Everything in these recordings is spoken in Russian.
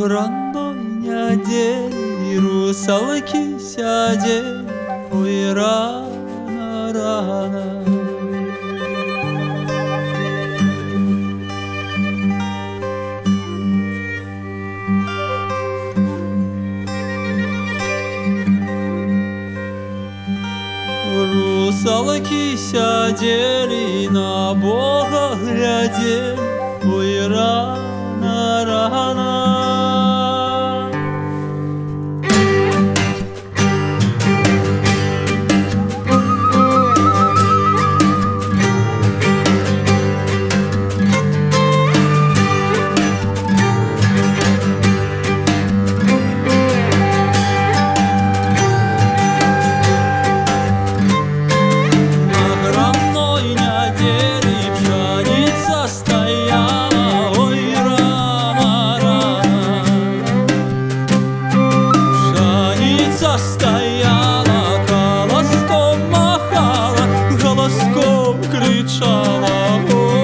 гранной неделе русалки сядет, ой, рано, рано. Русалки сядели, на Бога глядели, ой, рано, рано. Стояла, колоском махала, голоском кричала.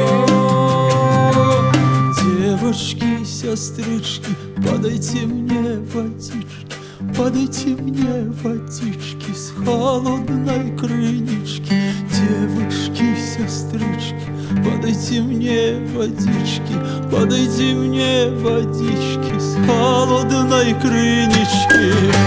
О, девочки, сестрички, подайте мне водички, подайте мне водички с холодной крынички. Девочки, сестрички, подайте мне водички, подайте мне водички с холодной крынички.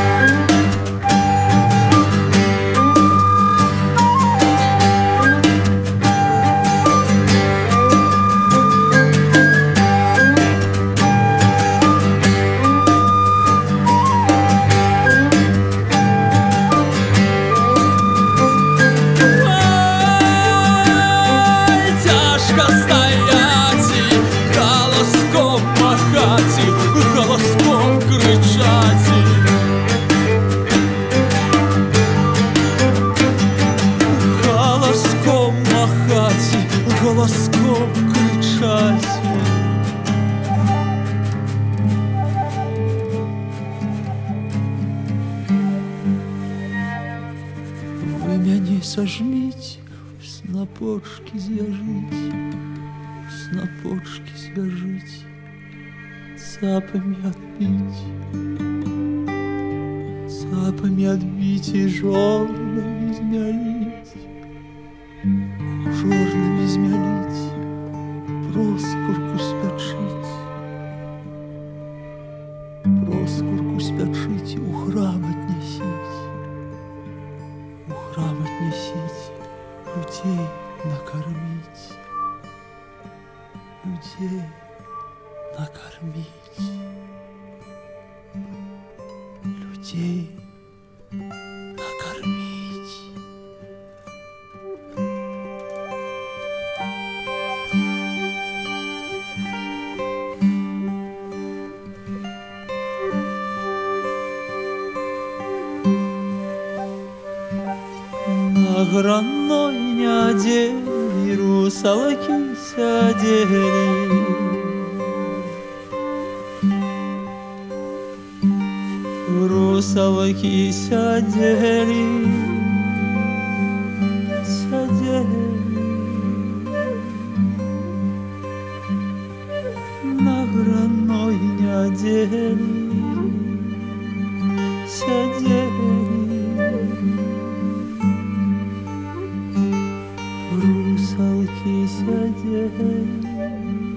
Голоском кричать, голоском махать, голоском кричать. Вы меня сожмите, снопочки звяжите, снопочки звяжите, цапами отбить, цапами отбить и жорнами змялить, жорнами змялить, проскурку спячить, проскурку спячить и у храм отнесить, у храм отнесить, людей накормить, людей накормить, людей накормить. На гранной неделе русалки сядели, русалки сядели, сядели на гранной неделе, сядели, русалки сядели.